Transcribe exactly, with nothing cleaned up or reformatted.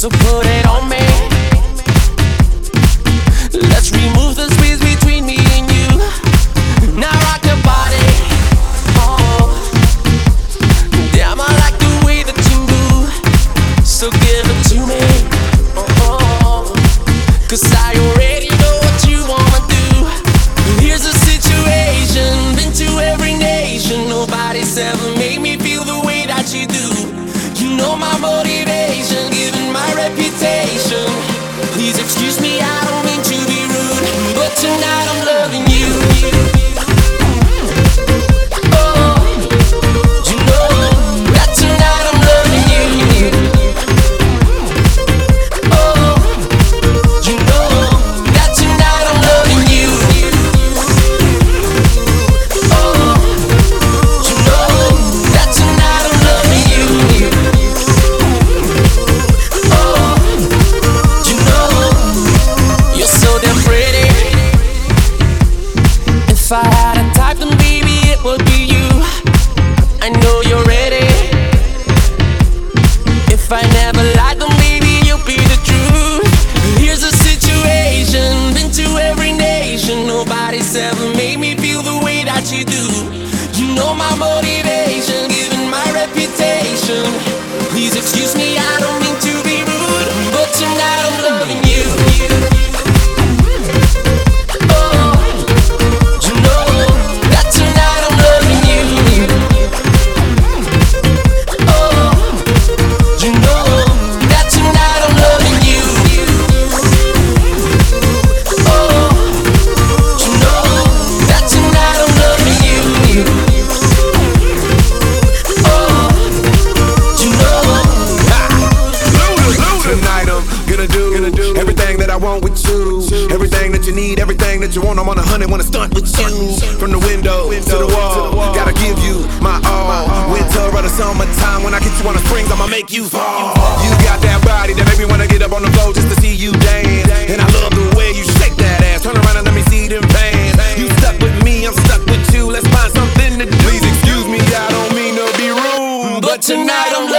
So put it on me. Let's remove the space between me and you. Now rock your body. Oh, damn, I like the way that you move. So give it to me. Oh, cause I already know what you wanna do. Here's a situation, been to every nation. Nobody's ever made me feel the way that you do. You know my motivation, given my reputation. Please excuse me, I don't mean to be rude, but tonight I'm loving you. Oh, you know that tonight I'm loving you. Oh, you know that tonight I'm loving you. Oh, you know that tonight I'm loving you. Oh, you know you're so damn pretty. If I had a type, then baby it would be you. I know you're ready. If I never lied, then baby you'll be the truth. Here's a situation, been to every nation. Nobody's ever made me feel the way that you do. You know my motivation, given my reputation. Please excuse me, I don't mean to be rude, but tonight I'm loving you. Oh, you know that tonight I'm loving you. Oh, you know that tonight I'm loving you. Oh, you know that tonight I'm loving you. Oh, you know. Tonight I'm gonna do, gonna do everything that I want with you. Everything that you need, everything that you want. I'm on a hundred, wanna stunt with you. From the window to the wall, gotta give you my all. Winter or the summertime, when I get you on the springs, I'ma make you fall. You got that body that make me wanna get up on the floor just to see you dance. And I love the way you shake that ass. Turn around and let me see them pants. You stuck with me, I'm stuck with you. Let's find something to do. Please excuse me, I don't mean to be rude, But tonight I'm